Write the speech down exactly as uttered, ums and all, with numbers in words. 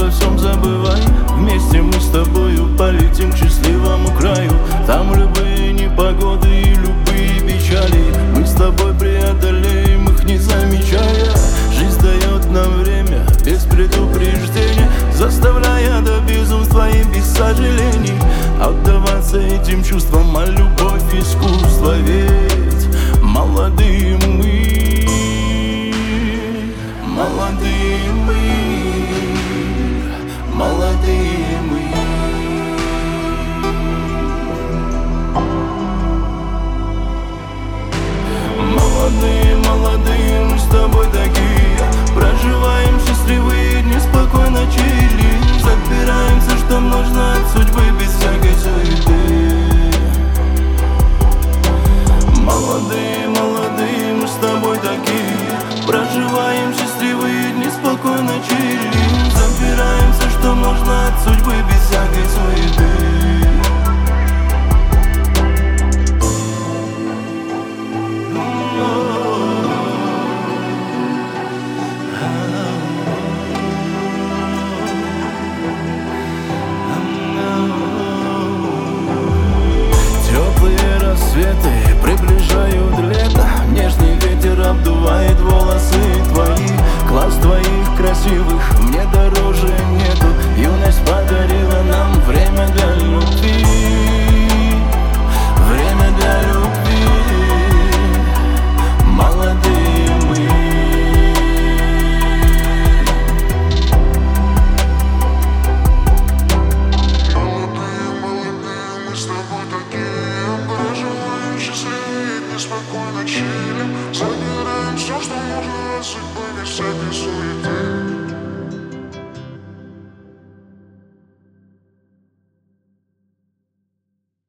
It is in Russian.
обо всем забывай. Вместе мы с тобою полетим к счастливому краю. Там любые непогоды и любые печали мы с тобой преодолеем их, не замечая. Жизнь дает нам время без предупреждения, заставляя до безумства и без сожалений отдаваться этим чувствам, а любовь искусство. Ведь молодые мы, молодые мы, молодые мы. Молодые, молодые, мы с тобой такие, проживаем счастливые дни, спокойно чили, забираем все, что нужно от судьбы, без всякой суеты. Молодые, молодые, мы с тобой такие, проживаем счастливые дни, спокойно чили, забираем все, что нужно от судьбы, без всякой суеты. Рассветы приближают лето, нежный ветер обдувает волосы твои. Глаз твоих красивых мне дороже нету. Юность подарила нам время для любви, время для любви. Молодые мы. Молодые, молодые, мы с тобой такие, проживаем счастливые дни, спокойно чилим, забираем все, что можно от судьбы, без всякой суеты.